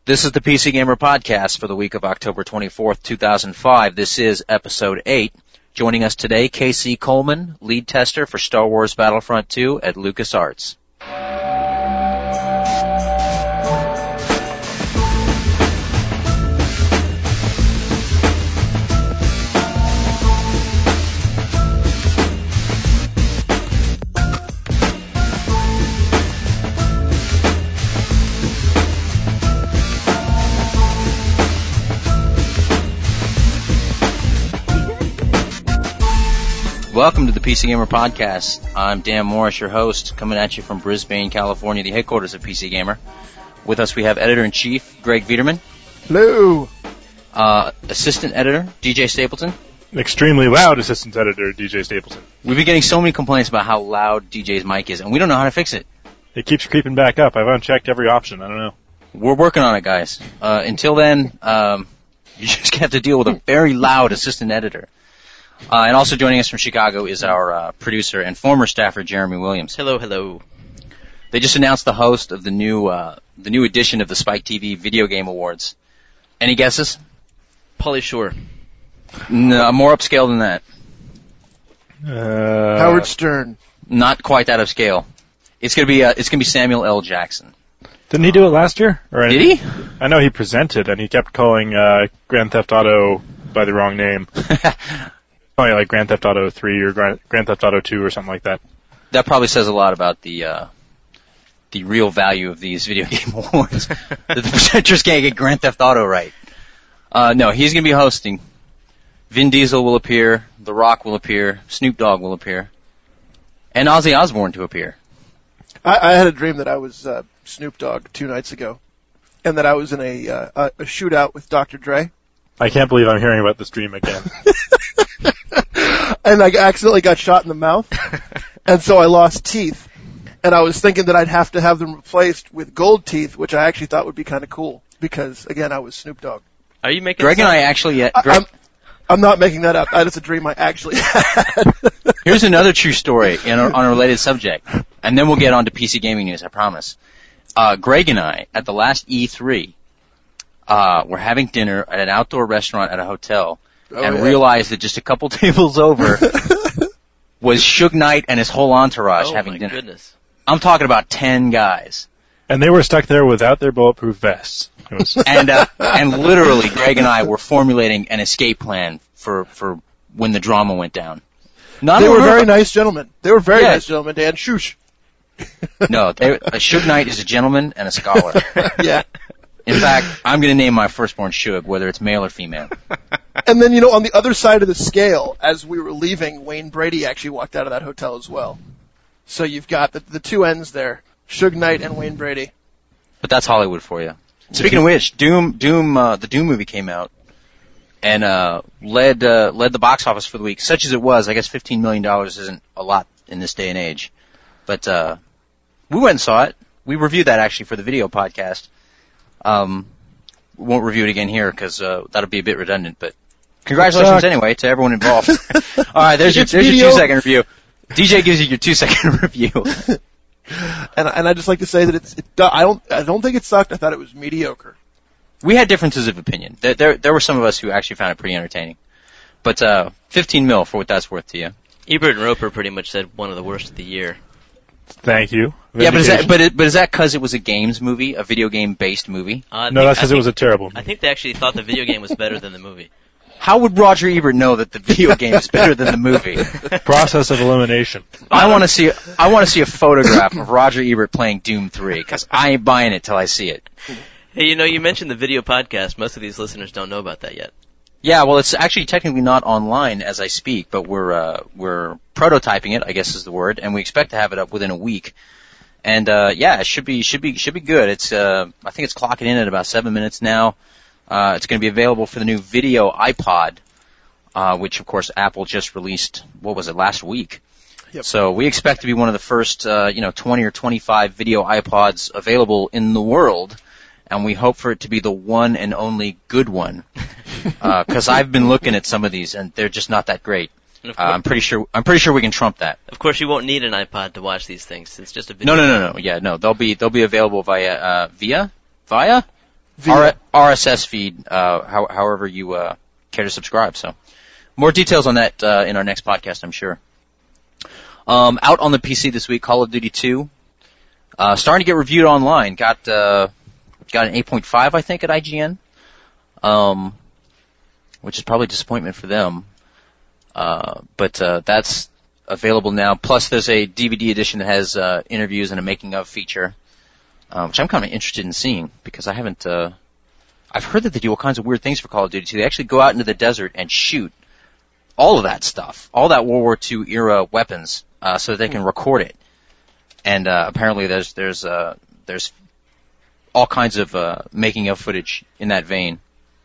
This is the PC Gamer Podcast for the week of October 24th, 2005. This is episode 8. Joining us today, Casey Coleman, lead tester for Star Wars Battlefront 2 at LucasArts. Welcome to the PC Gamer Podcast. I'm Dan Morris, your host, coming at you from Brisbane, California, the headquarters of PC Gamer. With us we have Editor-in-Chief Greg Viederman. Hello. Assistant Editor DJ Stapleton. Extremely loud Assistant Editor DJ Stapleton. We've been getting so many complaints about how loud DJ's mic is, and we don't know how to fix it. It keeps creeping back up. I've unchecked every option. I don't know. We're working on it, guys. Until then, you just have to deal with a very loud Assistant Editor. And also joining us from Chicago is our producer and former staffer, Jeremy Williams. Hello, hello. They just announced the host of the new edition of the Spike TV Video Game Awards. Any guesses? Pauly Shore. No, more upscale than that. Howard Stern. Not quite that upscale. It's gonna be Samuel L. Jackson. Didn't he do it last year? Did he? I know he presented, and he kept calling Grand Theft Auto by the wrong name. Probably like Grand Theft Auto 3 or Grand Theft Auto 2 or something like that. That probably says a lot about the real value of these video game awards. That the presenters can't get Grand Theft Auto right. No, he's going to be hosting. Vin Diesel will appear, The Rock will appear, Snoop Dogg will appear, and Ozzy Osbourne to appear. I had a dream that I was Snoop Dogg 2 nights ago, and that I was in a shootout with Dr. Dre. I can't believe I'm hearing about this dream again. And I accidentally got shot in the mouth, and so I lost teeth. And I was thinking that I'd have to have them replaced with gold teeth, which I actually thought would be kind of cool, because, again, I was Snoop Dogg. Are you making Greg and I actually... I'm not making that up. That's a dream I actually had. Here's another true story on a related subject, and then we'll get on to PC gaming news, I promise. Greg and I, at the last E3, were having dinner at an outdoor restaurant at a hotel, realized that just a couple tables over was Suge Knight and his whole entourage having dinner. Oh, my goodness. I'm talking about 10 guys. And they were stuck there without their bulletproof vests. And literally, Greg and I were formulating an escape plan for when the drama went down. They were very nice gentlemen. They were very nice gentlemen, Dan. Shush. No, Suge Knight is a gentleman and a scholar. Yeah. In fact, I'm going to name my firstborn Suge, whether it's male or female. And then, on the other side of the scale, as we were leaving, Wayne Brady actually walked out of that hotel as well. So you've got the two ends there, Suge Knight and Wayne Brady. But that's Hollywood for you. Speaking of which, the Doom movie came out and led the box office for the week. Such as it was, I guess $15 million isn't a lot in this day and age. But we went and saw it. We reviewed that actually for the video podcast. We won't review it again here because that'll be a bit redundant. But congratulations anyway to everyone involved. All right, there's your 2-second review. DJ gives you your 2-second review. And I'd just like to say that I don't think it sucked. I thought it was mediocre. We had differences of opinion. There were some of us who actually found it pretty entertaining. But 15 mil for what that's worth to you. Ebert and Roper pretty much said one of the worst of the year. Thank you. Yeah, but is that because it was a games movie, a video game based movie? No, that's because it was a terrible movie. I think they actually thought the video game was better than the movie. How would Roger Ebert know that the video game is better than the movie? Process of elimination. I want to see a photograph of Roger Ebert playing Doom 3 because I ain't buying it till I see it. Hey, you mentioned the video podcast. Most of these listeners don't know about that yet. Yeah, well, it's actually technically not online as I speak, but we're prototyping it, I guess is the word, and we expect to have it up within a week. And it should be good. It's I think it's clocking in at about 7 minutes now. It's going to be available for the new video iPod, which of course Apple just released. What was it, last week? Yep. So we expect to be one of the first 20 or 25 video iPods available in the world. And we hope for it to be the one and only good one, because I've been looking at some of these and they're just not that great. I'm pretty sure we can trump that. Of course, you won't need an iPod to watch these things. It's just a video. No. Yeah, no. They'll be available via via RSS feed, however you care to subscribe. So more details on that in our next podcast, I'm sure. Out on the PC this week, Call of Duty 2. Starting to get reviewed online. Got an 8.5, I think, at IGN. Which is probably a disappointment for them. But that's available now. Plus, there's a DVD edition that has interviews and a making of feature, which I'm kind of interested in seeing because I haven't. I've heard that they do all kinds of weird things for Call of Duty 2. They actually go out into the desert and shoot all of that stuff, all that World War II era weapons, so that they can record it. And apparently, there's all kinds of making of footage in that vein.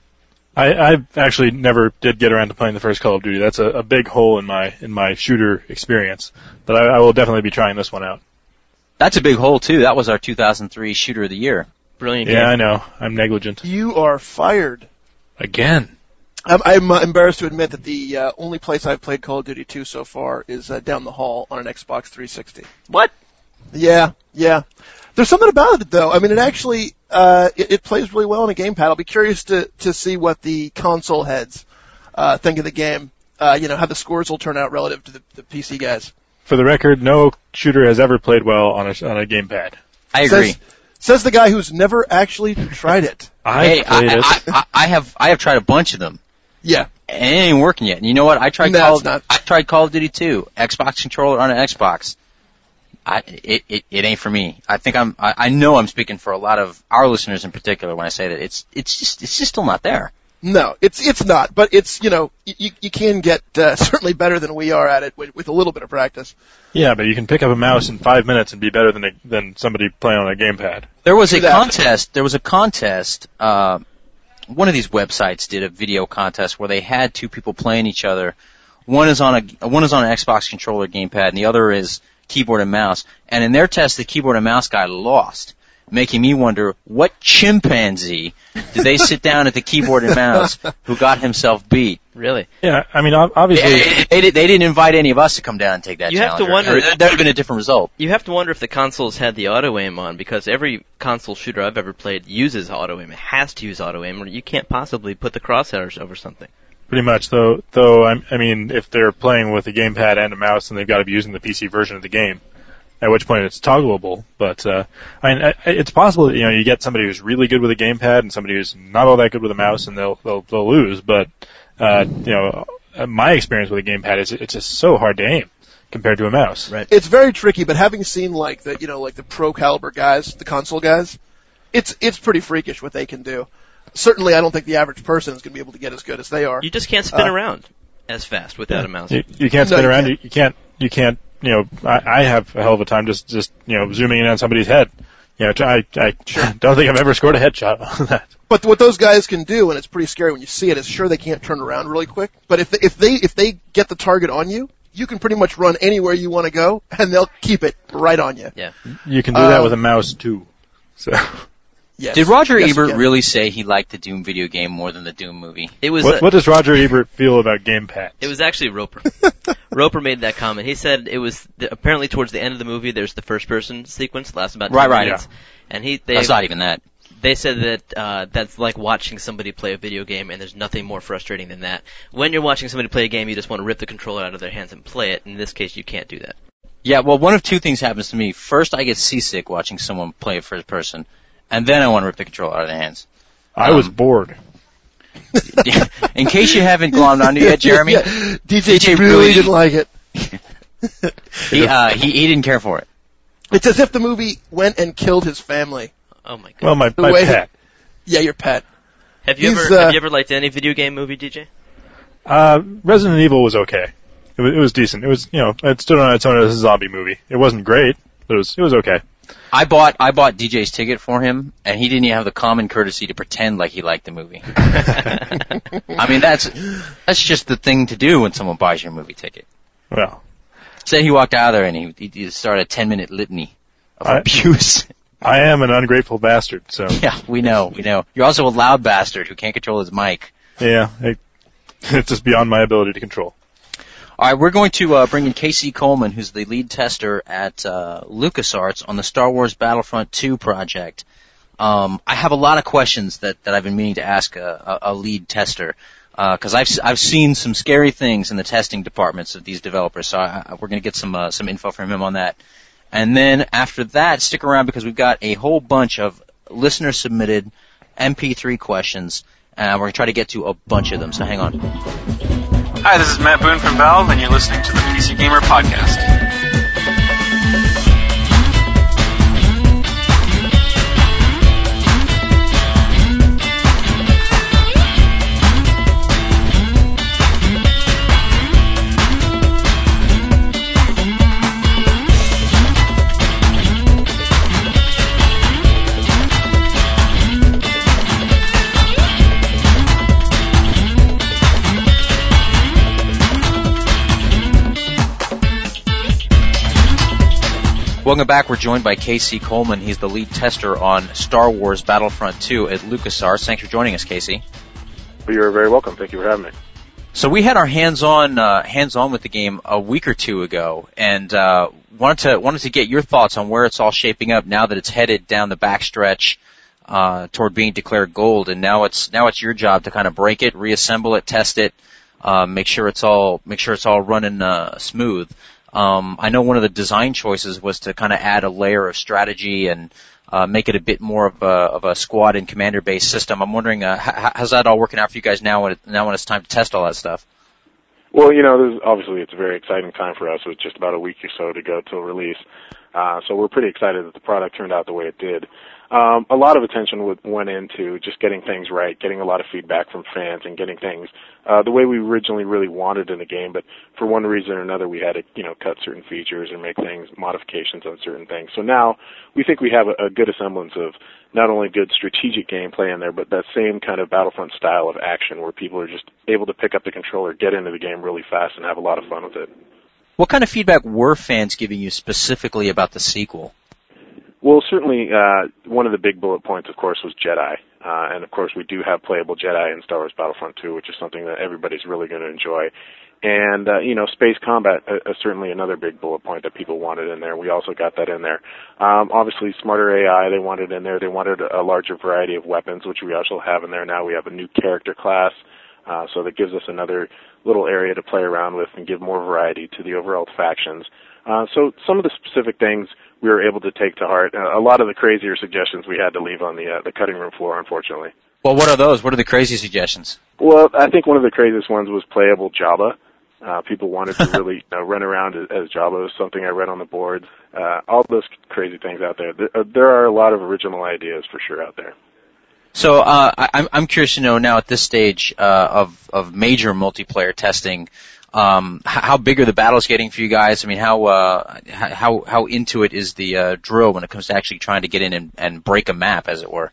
I actually never did get around to playing the first Call of Duty. That's a big hole in my shooter experience. But I will definitely be trying this one out. That's a big hole too. That was our 2003 Shooter of the Year. Brilliant Yeah, game. I know. I'm negligent. You are fired. Again. I'm embarrassed to admit that the only place I've played Call of Duty 2 so far is down the hall on an Xbox 360. What? Yeah. There's something about it, though. I mean, it actually it plays really well on a gamepad. I'll be curious to see what the console heads think of the game. How the scores will turn out relative to the PC guys. For the record, no shooter has ever played well on a gamepad. I agree. Says the guy who's never actually tried it. I have tried a bunch of them. Yeah. And it ain't working yet. And you know what? I tried Call of Duty 2, Xbox controller on an Xbox. It ain't for me. I know I'm speaking for a lot of our listeners in particular when I say that it's just still not there. No, it's not, but it's, you can get certainly better than we are at it with a little bit of practice. Yeah, but you can pick up a mouse in 5 minutes and be better than somebody playing on a gamepad. There was a contest. One of these websites did a video contest where they had two people playing each other. One is on an Xbox controller gamepad, and the other is keyboard and mouse. And in their test, the keyboard and mouse guy lost, making me wonder what chimpanzee did they sit down at the keyboard and mouse who got himself beat. Really? Yeah, I mean, obviously they didn't invite any of us to come down and take that You challenge. have to wonder. There'd have been a different result. You have to wonder if the consoles had the auto aim on, because every console shooter I've ever played uses auto aim. It has to use auto aim, or you can't possibly put the crosshairs over something. pretty much. Though I mean, if they're playing with a gamepad and a mouse, then they've got to be using the PC version of the game. At which point it's toggleable, but I mean, it's possible that you get somebody who's really good with a gamepad and somebody who's not all that good with a mouse, and they'll lose. But my experience with a gamepad is it's just so hard to aim compared to a mouse. Right. It's very tricky, but having seen like the pro caliber guys, the console guys, it's pretty freakish what they can do. Certainly, I don't think the average person is going to be able to get as good as they are. You just can't spin around as fast without a mouse. You can't spin around. You can't. I have a hell of a time just zooming in on somebody's head. I don't think I've ever scored a headshot on that. But what those guys can do, and it's pretty scary when you see it, is sure they can't turn around really quick. But if they get the target on you, you can pretty much run anywhere you want to go, and they'll keep it right on you. Yeah. You can do that with a mouse too. So. Yes. Did Roger Yes, Ebert you can. really say he liked the Doom video game more than the Doom movie? It was What does Roger Ebert feel about gamepads? It was actually Roper. Roper made that comment. He said it was apparently towards the end of the movie. There's the first-person sequence, lasts about 10 minutes, and That's not even that. They said that that's like watching somebody play a video game, and there's nothing more frustrating than that. When you're watching somebody play a game, you just want to rip the controller out of their hands and play it. In this case, you can't do that. Yeah, well, one of two things happens to me. First, I get seasick watching someone play first person, and then I want to rip the controller out of their hands. I was bored. In case you haven't glommed onto yet, Jeremy, Yeah, DJ really didn't like it. he didn't care for it. It's as if the movie went and killed his family. Oh my god. Well, my way- pet. Yeah, your pet. Have you ever liked any video game movie, DJ? Resident Evil was okay. It was decent. It was it stood on its own as a zombie movie. It wasn't great, but it was okay. I bought DJ's ticket for him, and he didn't even have the common courtesy to pretend like he liked the movie. I mean, that's just the thing to do when someone buys your movie ticket. Well, Say he walked out of there and he started a 10-minute litany of abuse. I am an ungrateful bastard, so Yeah, we know. You're also a loud bastard who can't control his mic. yeah, it's just beyond my ability to control. All right, we're going to bring in Casey Coleman, who's the lead tester at LucasArts on the Star Wars Battlefront 2 project. I have a lot of questions that I've been meaning to ask a lead tester, because I've seen some scary things in the testing departments of these developers. So we're going to get some info from him on that. And then after that, stick around because we've got a whole bunch of listener submitted MP3 questions, and we're going to try to get to a bunch of them. So hang on. Hi, this is Matt Boone from Valve, and you're listening to the PC Gamer Podcast. Welcome back. We're joined by Casey Coleman. He's the lead tester on Star Wars Battlefront 2 at LucasArts. Thanks for joining us, Casey. You're very welcome. Thank you for having me. So we had our hands-on with the game a week or two ago, and wanted to get your thoughts on where it's all shaping up now that it's headed down the backstretch toward being declared gold, and now it's your job to kind of break it, reassemble it, test it, make sure it's all running smooth. I know one of the design choices was to kind of add a layer of strategy and make it a bit more of a squad and commander-based system. I'm wondering, how's that all working out for you guys now when it's time to test all that stuff? Well, obviously it's a very exciting time for us with just about a week or so to go till release. So we're pretty excited that the product turned out the way it did. A lot of attention went into just getting things right, getting a lot of feedback from fans, and getting things the way we originally really wanted in the game. But for one reason or another, we had to, cut certain features and make modifications on certain things. So now we think we have a good semblance of not only good strategic gameplay in there, but that same kind of Battlefront style of action where people are just able to pick up the controller, get into the game really fast, and have a lot of fun with it. What kind of feedback were fans giving you specifically about the sequel? Well, certainly one of the big bullet points, of course, was Jedi. And, of course, we do have playable Jedi in Star Wars Battlefront 2, which is something that everybody's really going to enjoy. And, space combat is certainly another big bullet point that people wanted in there. We also got that in there. Obviously, smarter AI, they wanted in there. They wanted a larger variety of weapons, which we also have in there now. We have a new character class, so that gives us another little area to play around with and give more variety to the overall factions. So some of the specific things we were able to take to heart. A lot of the crazier suggestions we had to leave on the cutting room floor, unfortunately. Well, what are those? What are the crazy suggestions? Well, I think one of the craziest ones was playable Jabba. People wanted to really run around as Jabba. It was something I read on the boards. All those crazy things out there. There are a lot of original ideas for sure out there. So I'm curious to know now at this stage of major multiplayer testing, how big are the battles getting for you guys? I mean, how into it is the drill when it comes to actually trying to get in and break a map, as it were?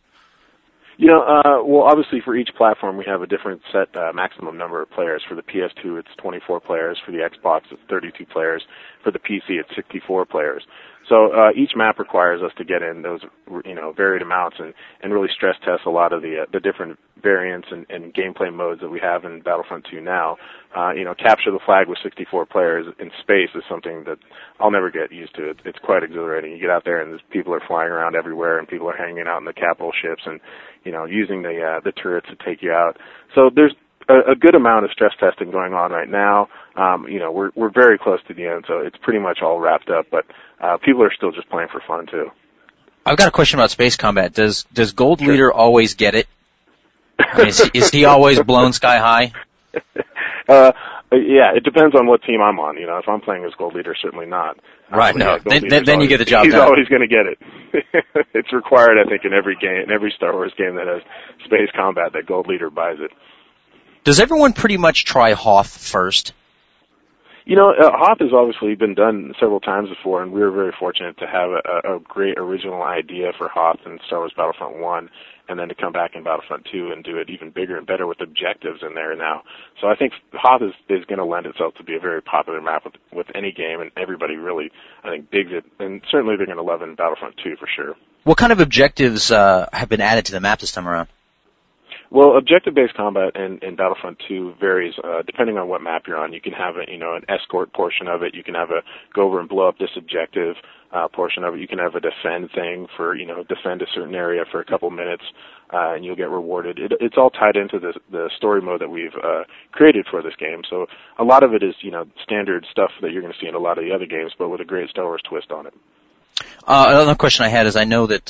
Well, obviously for each platform we have a different set maximum number of players. For the PS2, it's 24 players. For the Xbox, it's 32 players. For the PC, it's 64 players. So each map requires us to get in those, varied amounts and really stress test a lot of the different variants and gameplay modes that we have in Battlefront 2 now. Capture the flag with 64 players in space is something that I'll never get used to. It's quite exhilarating. You get out there and people are flying around everywhere and people are hanging out in the capital ships and, using the turrets to take you out. So there's a good amount of stress testing going on right now. We're very close to the end, so it's pretty much all wrapped up, but people are still just playing for fun too. I've got a question about space combat. Does Gold Leader always get it? I mean, is he always blown sky high? Yeah, it depends on what team I'm on. If I'm playing as Gold Leader, certainly not. Right, no. Then you get the job done. He's always going to get it. It's required, I think, in every game, in every Star Wars game that has space combat, that Gold Leader buys it. Does everyone pretty much try Hoth first? Hoth has obviously been done several times before, and we were very fortunate to have a great original idea for Hoth in Star Wars Battlefront 1, and then to come back in Battlefront 2 and do it even bigger and better with objectives in there now. So I think Hoth is going to lend itself to be a very popular map with any game, and everybody really, I think, digs it, and certainly they're going to love it in Battlefront 2 for sure. What kind of objectives have been added to the map this time around? Well, objective-based combat in Battlefront 2 varies depending on what map you're on. You can have an escort portion of it. You can have go over and blow up this objective. portion of it. You can have a defend thing for, defend a certain area for a couple minutes, and you'll get rewarded. It's all tied into the story mode that we've created for this game. So a lot of it is, standard stuff that you're going to see in a lot of the other games, but with a great Star Wars twist on it. Another question I had is I know that,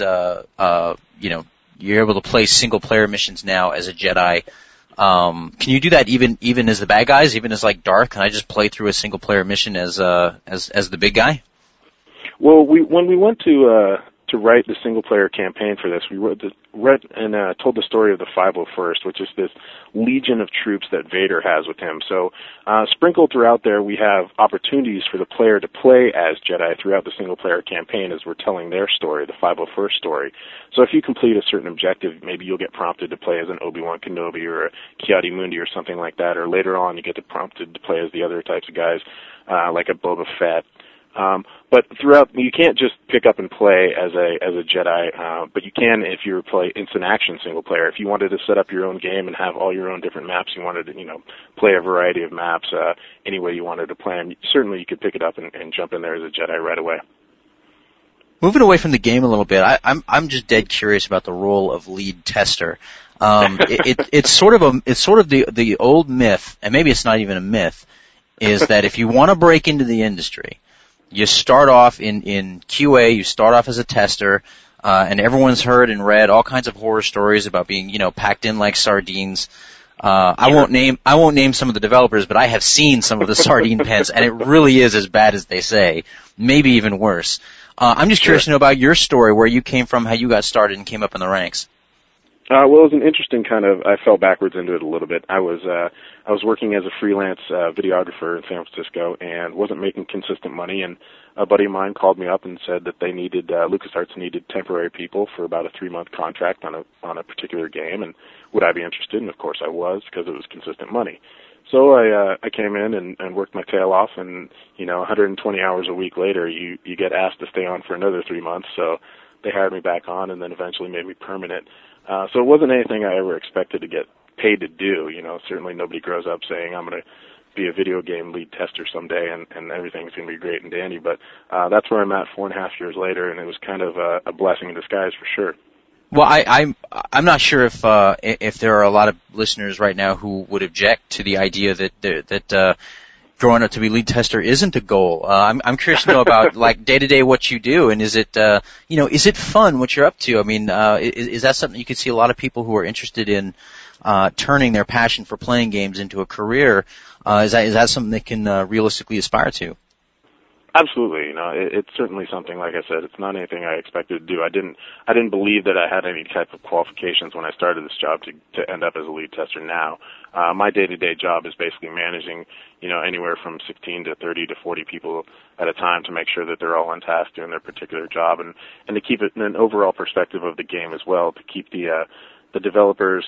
you're able to play single-player missions now as a Jedi. Can you do that even as the bad guys, even as like Darth? Can I just play through a single-player mission as the big guy? Well, when we went to write the single-player campaign for this, we read and told the story of the 501st, which is this legion of troops that Vader has with him. So sprinkled throughout there, we have opportunities for the player to play as Jedi throughout the single-player campaign as we're telling their story, the 501st story. So if you complete a certain objective, maybe you'll get prompted to play as an Obi-Wan Kenobi or a Ki-Adi-Mundi or something like that, or later on you get prompted to play as the other types of guys, like a Boba Fett. But throughout, you can't just pick up and play as a Jedi, but you can if you play instant action single player. If you wanted to set up your own game and have all your own different maps, you wanted to, play a variety of maps, any way you wanted to play them, certainly you could pick it up and jump in there as a Jedi right away. Moving away from the game a little bit, I'm just dead curious about the role of lead tester. It's sort of the old myth, and maybe it's not even a myth, is that if you want to break into the industry, you start off in QA, you start off as a tester, and everyone's heard and read all kinds of horror stories about being, packed in like sardines. I won't name some of the developers, but I have seen some of the sardine pens, and it really is as bad as they say, maybe even worse. I'm just curious to know about your story, where you came from, how you got started and came up in the ranks. Well, it was an interesting I fell backwards into it a little bit. I was working as a freelance videographer in San Francisco and wasn't making consistent money, and a buddy of mine called me up and said that they needed, LucasArts needed temporary people for about a 3-month contract on a particular game, and would I be interested? And of course I was, because it was consistent money. So I came in and worked my tail off, and 120 hours a week later, you get asked to stay on for another 3 months. So they hired me back on, and then eventually made me permanent. So it wasn't anything I ever expected to get paid to do. Certainly nobody grows up saying I'm going to be a video game lead tester someday and everything's going to be great and dandy. But that's where I'm at 4.5 years later, and it was kind of a blessing in disguise for sure. Well, I'm not sure if there are a lot of listeners right now who would object to the idea that growing up to be lead tester isn't a goal. I'm curious to know about like day to day what you do, and is it is it fun what you're up to? I mean, is that something you could see a lot of people who are interested in turning their passion for playing games into a career? Is that something they can realistically aspire to? Absolutely. It's certainly something, like I said, it's not anything I expected to do. I didn't believe that I had any type of qualifications when I started this job to end up as a lead tester now. My day-to-day job is basically managing, anywhere from 16 to 30 to 40 people at a time to make sure that they're all on task doing their particular job, and to keep it in an overall perspective of the game as well, to keep the developers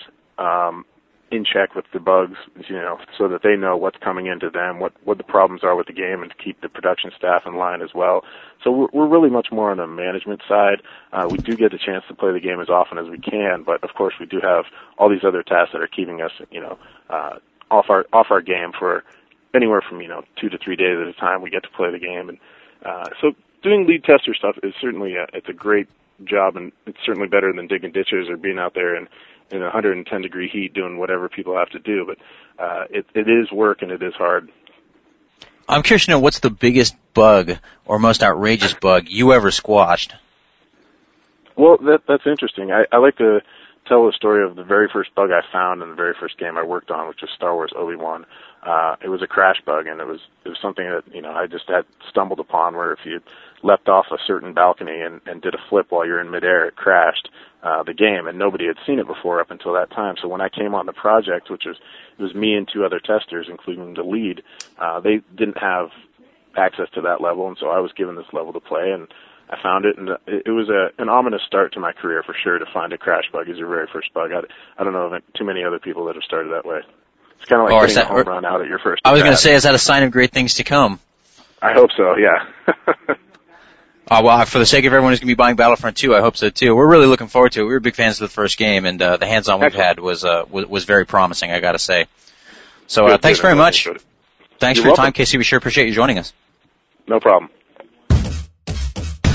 in check with the bugs, so that they know what's coming into them, what the problems are with the game, and to keep the production staff in line as well. So we're really much more on the management side. We do get the chance to play the game as often as we can, but of course we do have all these other tasks that are keeping us, off our game for anywhere from 2 to 3 days at a time. We get to play the game, and so doing lead tester stuff is certainly it's a great job, and it's certainly better than digging ditches or being out there in 110-degree heat doing whatever people have to do, but it is work and it is hard. I'm curious to know what's the biggest bug or most outrageous bug you ever squashed? Well, that's interesting. I like to tell the story of the very first bug I found in the very first game I worked on, which was Star Wars Obi-Wan. It was a crash bug, and it was something that I just had stumbled upon, where if you leapt off a certain balcony and did a flip while you're in midair, it crashed the game, and nobody had seen it before up until that time. So when I came on the project, it was me and 2 other testers, including the lead, they didn't have access to that level, and so I was given this level to play, and I found it, and it was an ominous start to my career for sure, to find a crash bug as your very first bug. I don't know of too many other people that have started that way. It's kind of like getting a home run out at your first. I was going to say, is that a sign of great things to come? I hope so, yeah. Well, for the sake of everyone who's going to be buying Battlefront 2, I hope so too. We're really looking forward to it. We were big fans of the first game, and the hands-on we've had was very promising, I got to say. So thanks very much. Thanks for your time, Casey. We sure appreciate you joining us. No problem.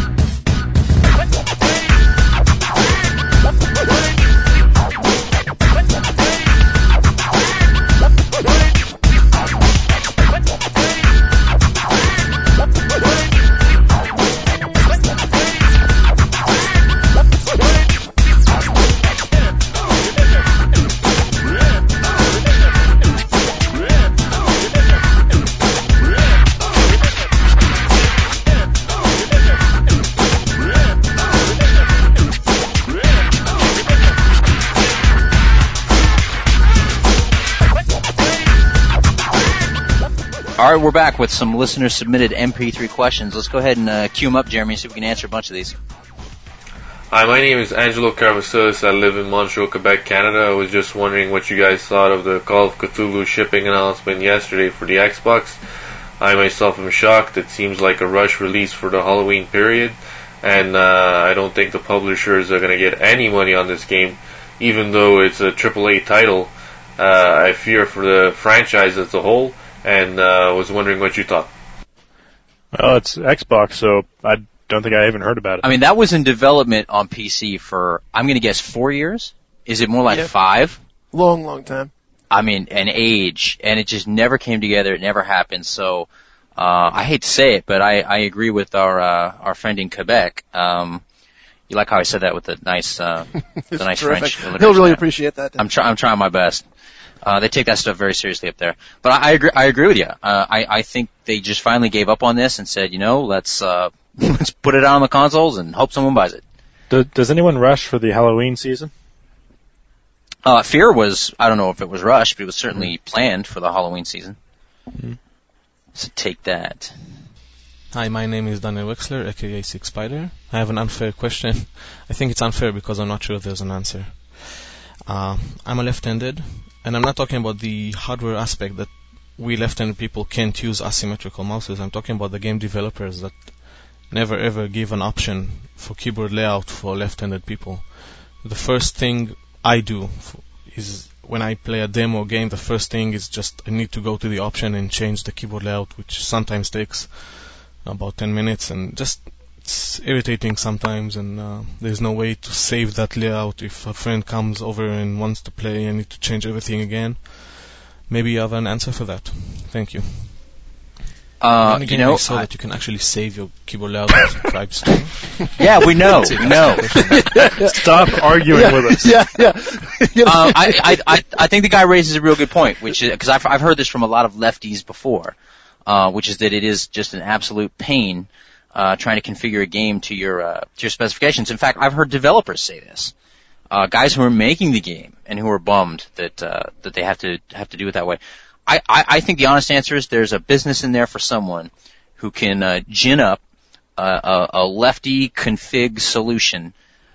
All right, we're back with some listener-submitted MP3 questions. Let's go ahead and cue them up, Jeremy, so we can answer a bunch of these. Hi, my name is Angelo Carvasilis. I live in Montreal, Quebec, Canada. I was just wondering what you guys thought of the Call of Cthulhu shipping announcement yesterday for the Xbox. I myself am shocked. It seems like a rush release for the Halloween period, and I don't think the publishers are going to get any money on this game, even though it's a AAA title. I fear for the franchise as a whole, and was wondering what you thought. Well, it's Xbox, so I don't think I even heard about it. I mean, that was in development on PC for, I'm going to guess, 4 years? Is it more like 5? Long time. I mean, an age, and it just never came together. It never happened. So, I hate to say it, but I agree with our friend in Quebec. You like how I said that with the nice, the nice terrific. French. He'll really appreciate that. I'm trying my best. They take that stuff very seriously up there. But I agree with you. I think they just finally gave up on this and said, let's put it out on the consoles and hope someone buys it. Does anyone rush for the Halloween season? Fear was, I don't know if it was rushed, but it was certainly planned for the Halloween season. Mm-hmm. So take that. Hi, my name is Daniel Wexler, aka Six Spider. I have an unfair question. I think it's unfair because I'm not sure if there's an answer. I'm a left-handed, and I'm not talking about the hardware aspect that we left-handed people can't use asymmetrical mouses. I'm talking about the game developers that never ever give an option for keyboard layout for left-handed people. The first thing I do is when I play a demo game, the first thing is just I need to go to the option and change the keyboard layout, which sometimes takes about 10 minutes, and just it's irritating sometimes, and there's no way to save that layout. If a friend comes over and wants to play, I need to change everything again. Maybe you have an answer for that. Thank you. I saw that you can actually save your keyboard layout with tribes. Yeah, we know. Stop arguing with us. Yeah. I think the guy raises a real good point, which is because I've heard this from a lot of lefties before, which is that it is just an absolute pain trying to configure a game to your specifications. In fact, I've heard developers say this. Guys who are making the game and who are bummed that they have to do it that way. I think the honest answer is there's a business in there for someone who can gin up a lefty config solution,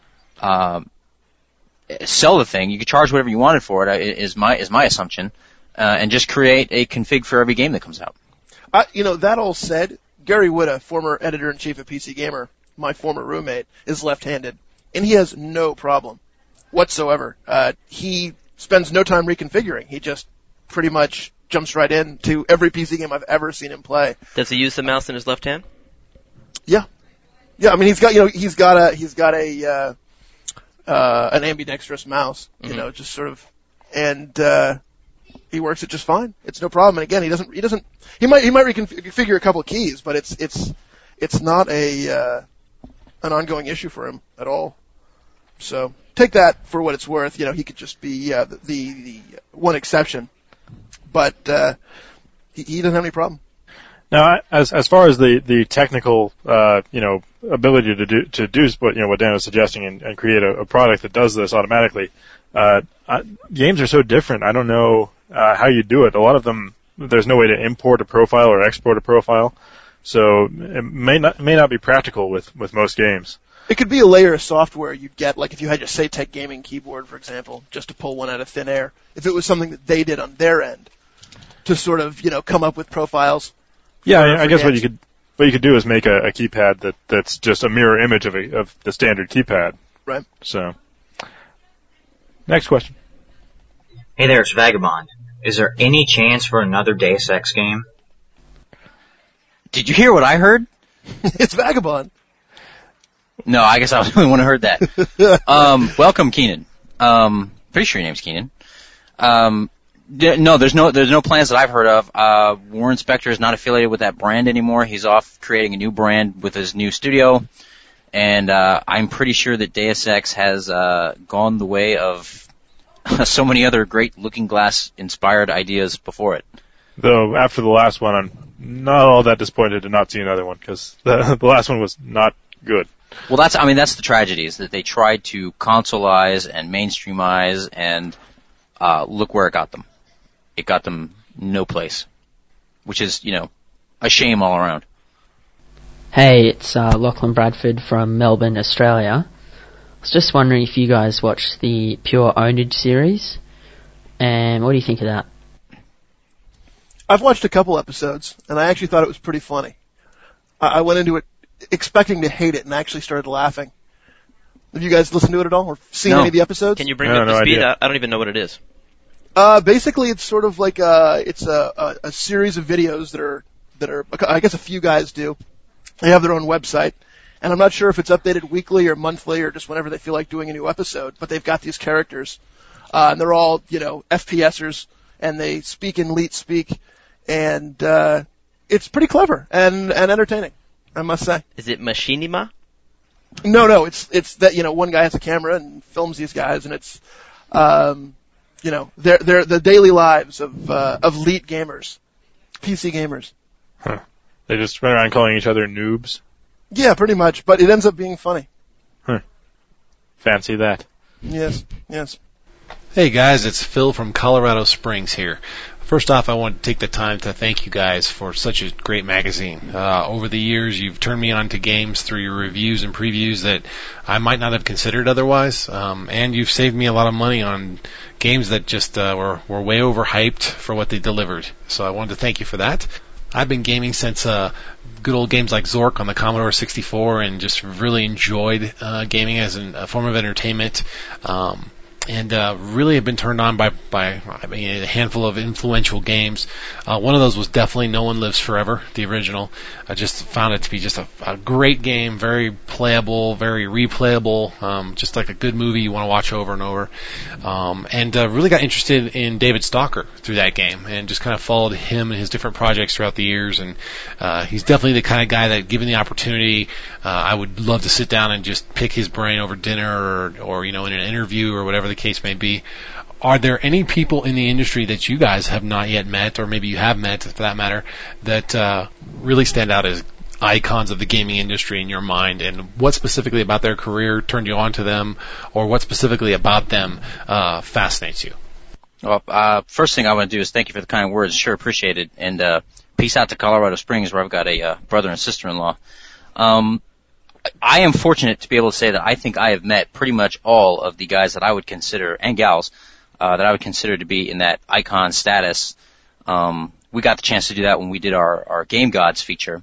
sell the thing. You could charge whatever you wanted for it, is my assumption, and just create a config for every game that comes out. That all said, Gary Whitta, former editor-in-chief of PC Gamer, my former roommate, is left-handed, and he has no problem whatsoever. He spends no time reconfiguring. He just pretty much jumps right into every PC game I've ever seen him play. Does he use the mouse in his left hand? Yeah. I mean, he's got an ambidextrous mouse, just sort of, and he works it just fine. It's no problem. And again, he might reconfigure a couple of keys, but it's not an ongoing issue for him at all. So take that for what it's worth. He could just be the one exception. But he doesn't have any problem. Now, as far as the technical ability to do what Dan was suggesting and create a product that does this automatically, games are so different. I don't know how you do it. A lot of them, there's no way to import a profile or export a profile, so it may not be practical with most games. It could be a layer of software you'd get, like if you had your Saytech gaming keyboard, for example, just to pull one out of thin air. If it was something that they did on their end to sort of, come up with profiles. Yeah, I guess what you could do is make a keypad that's just a mirror image of the standard keypad. Right. So, next question. Hey there, it's Vagabond. Is there any chance for another Deus Ex game? Did you hear what I heard? It's Vagabond. No, I guess I was the only one who heard that. Welcome, Keenan. Pretty sure your name's Keenan. No, there's no plans that I've heard of. Warren Spector is not affiliated with that brand anymore. He's off creating a new brand with his new studio, and I'm pretty sure that Deus Ex has gone the way of so many other great Looking Glass inspired ideas before it. Though after the last one, I'm not all that disappointed to not see another one because the last one was not good. Well, that's the tragedy, is that they tried to consoleize and mainstreamize, and look where it got them. It got them no place. which is, a shame all around. Hey, it's Lachlan Bradford from Melbourne, Australia. I was just wondering if you guys watched the Pure Ownage series, and what do you think of that? I've watched a couple episodes, and I actually thought it was pretty funny. I went into it expecting to hate it and actually started laughing. Have you guys listened to it at all or seen any of the episodes? Can you bring me up to speed? I don't even know what it is. Basically, it's sort of like it's a series of videos that are I guess a few guys do. They have their own website, and I'm not sure if it's updated weekly or monthly or just whenever they feel like doing a new episode. But they've got these characters, and they're all FPSers, and they speak in Leet speak, and it's pretty clever and entertaining, I must say. Is it Machinima? No, it's that one guy has a camera and films these guys, and it's they're the daily lives of Leet gamers, PC gamers. Huh. They just run around calling each other noobs? Yeah, pretty much, but it ends up being funny. Huh. Fancy that. Yes. Hey guys, it's Phil from Colorado Springs here. First off, I want to take the time to thank you guys for such a great magazine. Over the years, you've turned me on to games through your reviews and previews that I might not have considered otherwise, and you've saved me a lot of money on games that just were way overhyped for what they delivered. So I wanted to thank you for that. I've been gaming since good old games like Zork on the Commodore 64 and just really enjoyed gaming as a form of entertainment. And really have been turned on by a handful of influential games. One of those was definitely No One Lives Forever, the original. I just found it to be just a great game, very playable, very replayable, just like a good movie you want to watch over and over. And really got interested in David Stalker through that game and just kind of followed him and his different projects throughout the years. And he's definitely the kind of guy that, given the opportunity, I would love to sit down and just pick his brain over dinner or in an interview or whatever the case may be. Are there any people in the industry that you guys have not yet met, or maybe you have met for that matter, that really stand out as icons of the gaming industry in your mind, and what specifically about their career turned you on to them, or what specifically about them fascinates you? Well, first thing I want to do is thank you for the kind words. Sure appreciate it. And peace out to Colorado Springs, where I've got a brother and sister-in-law. I am fortunate to be able to say that I think I have met pretty much all of the guys that I would consider, and gals, that I would consider to be in that icon status. We got the chance to do that when we did our Game Gods feature.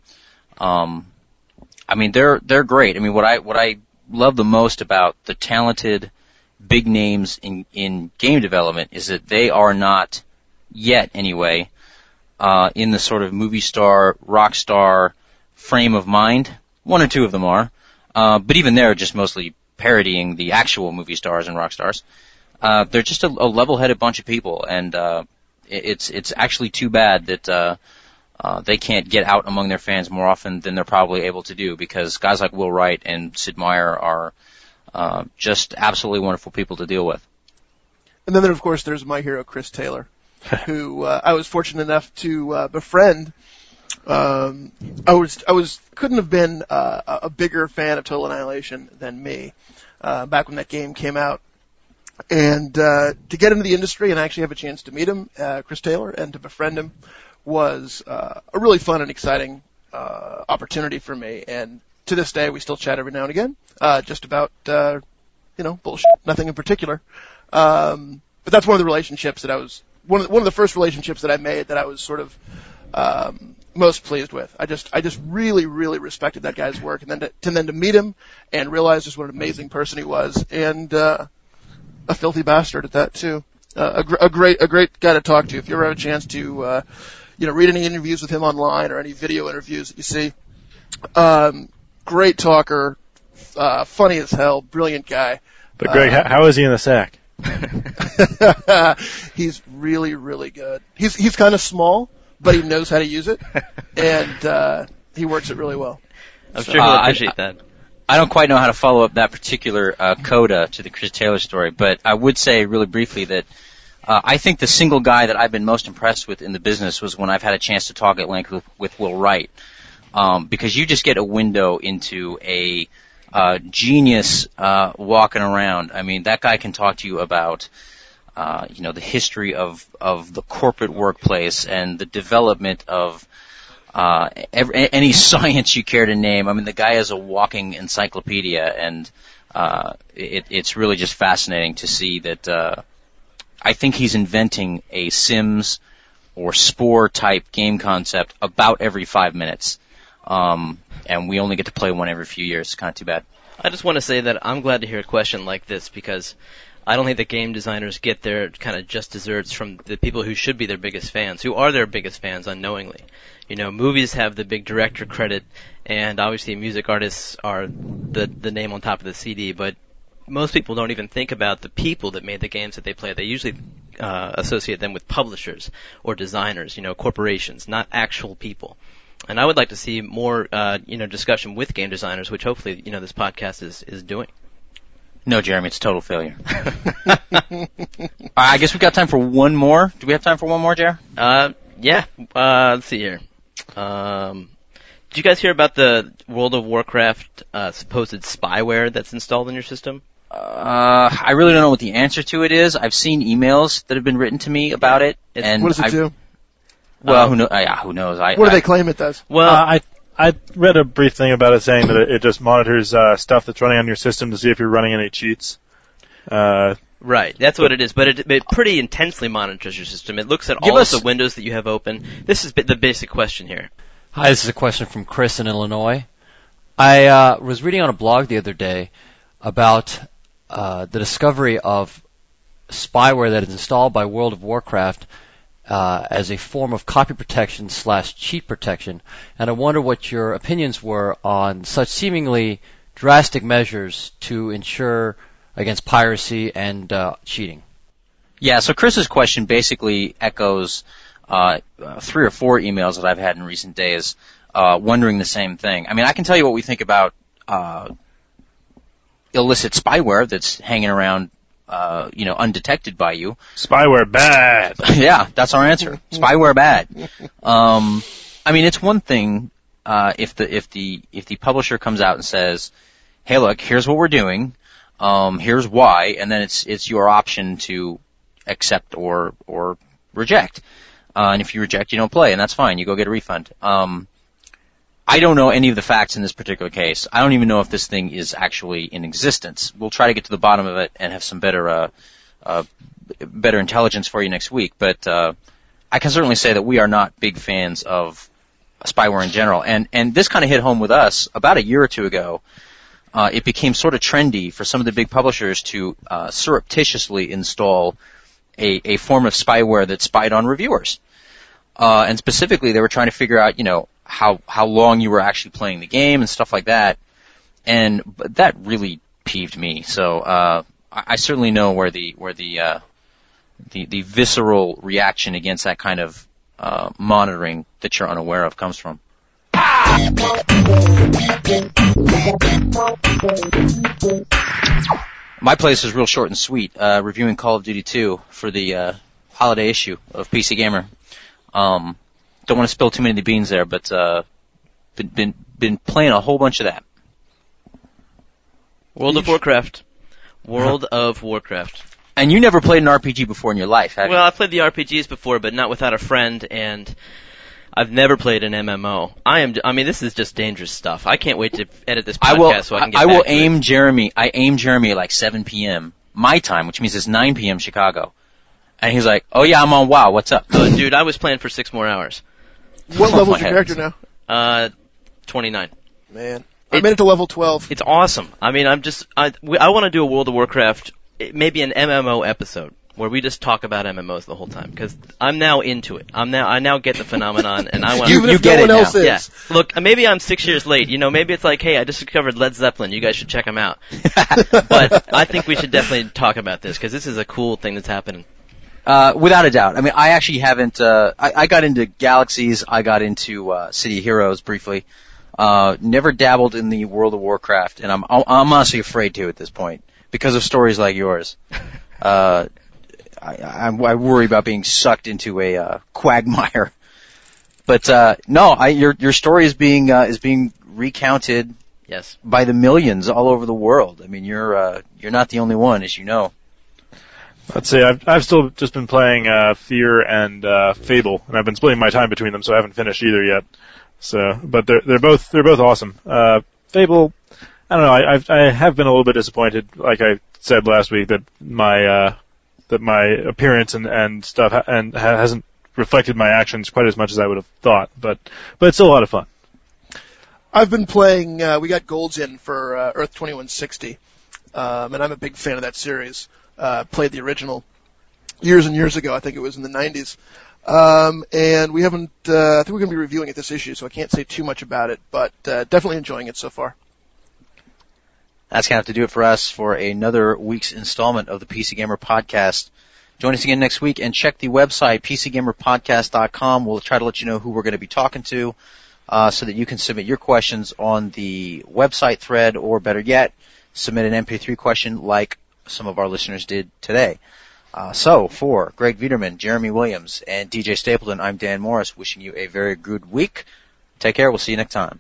I mean, they're great. I mean, what I love the most about the talented big names in game development is that they are not yet, anyway, in the sort of movie star, rock star frame of mind. One or two of them are, but even they're just mostly parodying the actual movie stars and rock stars. They're just a level-headed bunch of people, and it's actually too bad that they can't get out among their fans more often than they're probably able to do, because guys like Will Wright and Sid Meier are just absolutely wonderful people to deal with. And then, of course, there's my hero, Chris Taylor, who I was fortunate enough to befriend. I couldn't have been a bigger fan of Total Annihilation than me back when that game came out. And to get into the industry and actually have a chance to meet him, Chris Taylor, and to befriend him was a really fun and exciting opportunity for me. And to this day, we still chat every now and again, just about bullshit, nothing in particular. But that's one of the relationships that I was one of the first relationships that I made that I was sort of most pleased with. I just really, really respected that guy's work, and then to meet him and realize just what an amazing person he was, and a filthy bastard at that too. A great guy to talk to. If you ever have a chance to read any interviews with him online or any video interviews that you see, great talker, funny as hell, brilliant guy. But Greg, how is he in the sack? He's really, really good. He's kind of small, but he knows how to use it, and he works it really well. I'm sure he'll appreciate that. I don't quite know how to follow up that particular coda to the Chris Taylor story, but I would say really briefly that I think the single guy that I've been most impressed with in the business was when I've had a chance to talk at length with Will Wright, because you just get a window into a genius walking around. I mean, that guy can talk to you about the history of the corporate workplace and the development of any science you care to name. I mean, the guy is a walking encyclopedia, and it's really just fascinating to see that. I think he's inventing a Sims or Spore type game concept about every 5 minutes, and we only get to play one every few years. It's kind of too bad. I just want to say that I'm glad to hear a question like this, because I don't think that game designers get their kind of just desserts from the people who should be their biggest fans, who are their biggest fans unknowingly. Movies have the big director credit, and obviously music artists are the name on top of the CD, but most people don't even think about the people that made the games that they play. They usually associate them with publishers or designers, corporations, not actual people. And I would like to see more, discussion with game designers, which hopefully, this podcast is doing. No, Jeremy, it's a total failure. I guess we've got time for one more. Do we have time for one more, Jer? Yeah. Let's see here. Did you guys hear about the World of Warcraft supposed spyware that's installed in your system? I really don't know what the answer to it is. I've seen emails that have been written to me about it. And what does it do? Well, who knows? What do they claim it does? Well, I read a brief thing about it saying that it just monitors stuff that's running on your system to see if you're running any cheats. Right, that's what it is, but it pretty intensely monitors your system. It looks at all of the windows that you have open. This is the basic question here. Hi, this is a question from Chris in Illinois. I was reading on a blog the other day about the discovery of spyware that is installed by World of Warcraft as a form of copy protection / cheat protection, and I wonder what your opinions were on such seemingly drastic measures to ensure against piracy and cheating. Yeah, so Chris's question basically echoes 3 or 4 emails that I've had in recent days wondering the same thing. I mean, I can tell you what we think about illicit spyware that's hanging around undetected by you. Spyware bad. Yeah, that's our answer. Spyware bad. I mean, it's one thing if the publisher comes out and says, "Hey, look, here's what we're doing. Here's why," and then it's your option to accept or reject. And if you reject, you don't play, and that's fine. You go get a refund. I don't know any of the facts in this particular case. I don't even know if this thing is actually in existence. We'll try to get to the bottom of it and have some better intelligence for you next week. But I can certainly say that we are not big fans of spyware in general. And this kind of hit home with us about a year or two ago. It became sort of trendy for some of the big publishers to surreptitiously install a form of spyware that spied on reviewers. And specifically, they were trying to figure out, how long you were actually playing the game and stuff like that. And that really peeved me. So I certainly know where the visceral reaction against that kind of monitoring that you're unaware of comes from. My place is real short and sweet, reviewing Call of Duty 2 for the holiday issue of PC Gamer. Don't want to spill too many of the beans there, but been playing a whole bunch of that. World of Warcraft. World of Warcraft. And you never played an RPG before in your life, have you? Well, I played the RPGs before, but not without a friend, and I've never played an MMO. I mean, this is just dangerous stuff. I can't wait to edit this podcast so I can get back to it. I aim Jeremy at like 7 p.m. my time, which means it's 9 p.m. Chicago. And he's like, "Oh yeah, I'm on WoW. What's up?" Dude, I was playing for 6 more hours. What level is your character now? 29. Man. I made it to level 12. It's awesome. I mean, I want to do a World of Warcraft, maybe an MMO episode, where we just talk about MMOs the whole time, because I'm now into it. I now get the phenomenon, and I want to... You get it now. Yeah. Look, maybe I'm 6 years late. Maybe it's like, hey, I just discovered Led Zeppelin. You guys should check them out. But I think we should definitely talk about this, because this is a cool thing that's happening. Without a doubt. I mean, I actually haven't, I got into Galaxies, I got into, City of Heroes briefly, never dabbled in the World of Warcraft, and I'm honestly afraid to at this point, because of stories like yours. I worry about being sucked into a, quagmire. But, no, your story is being recounted. Yes. By the millions all over the world. I mean, you're not the only one, as you know. Let's see. I've still just been playing Fear and Fable, and I've been splitting my time between them, so I haven't finished either yet. So, but they're both awesome. Fable, I don't know. I have been a little bit disappointed, like I said last week, that my appearance and stuff hasn't reflected my actions quite as much as I would have thought. But it's still a lot of fun. I've been playing. We got golds in for Earth 2160, and I'm a big fan of that series. Played the original years and years ago. I think it was in the 90s. And we haven't, I think we're going to be reviewing it this issue, so I can't say too much about it, but definitely enjoying it so far. That's going to have to do it for us for another week's installment of the PC Gamer Podcast. Join us again next week and check the website, PCGamerPodcast.com. We'll try to let you know who we're going to be talking to, so that you can submit your questions on the website thread, or better yet, submit an MP3 question like some of our listeners did today. So for Greg Viderman, Jeremy Williams, and DJ Stapleton, I'm Dan Morris, wishing you a very good week. Take care. We'll see you next time.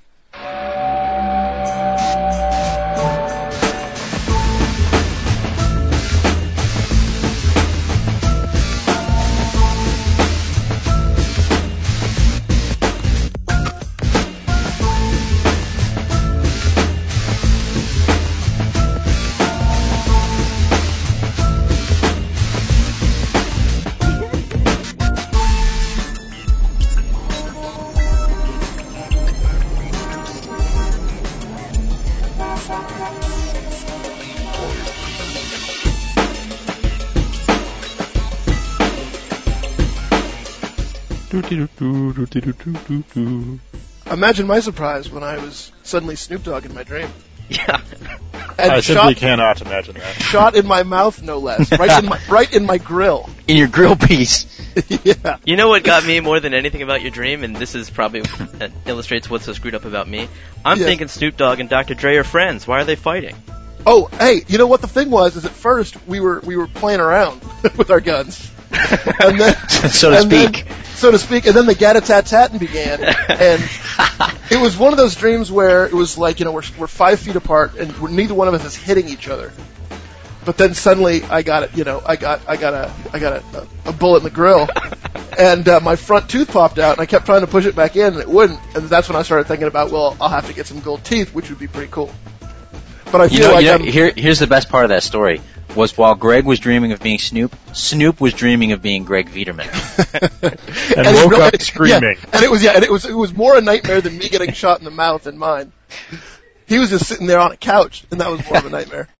Imagine my surprise when I was suddenly Snoop Dogg in my dream. Yeah. And I simply cannot imagine that. Shot in my mouth, no less. Right in my grill. In your grill piece. Yeah. You know what got me more than anything about your dream, and this is probably illustrates what's so screwed up about me? I'm thinking Snoop Dogg and Dr. Dre are friends. Why are they fighting? Oh, hey, you know what the thing was? Is at first we were playing around with our guns, and then so to speak, and then the gat-a-tat-tatting began, and it was one of those dreams where it was like, we're 5 feet apart and neither one of us is hitting each other. But then suddenly I got it, I got a bullet in the grill, and my front tooth popped out, and I kept trying to push it back in, and it wouldn't. And that's when I started thinking about, well, I'll have to get some gold teeth, which would be pretty cool. But I feel here's the best part of that story. Was while Greg was dreaming of being Snoop, Snoop was dreaming of being Greg Viderman. and woke up screaming. Yeah, and it was more a nightmare than me getting shot in the mouth and mine. He was just sitting there on a couch, and that was more of a nightmare.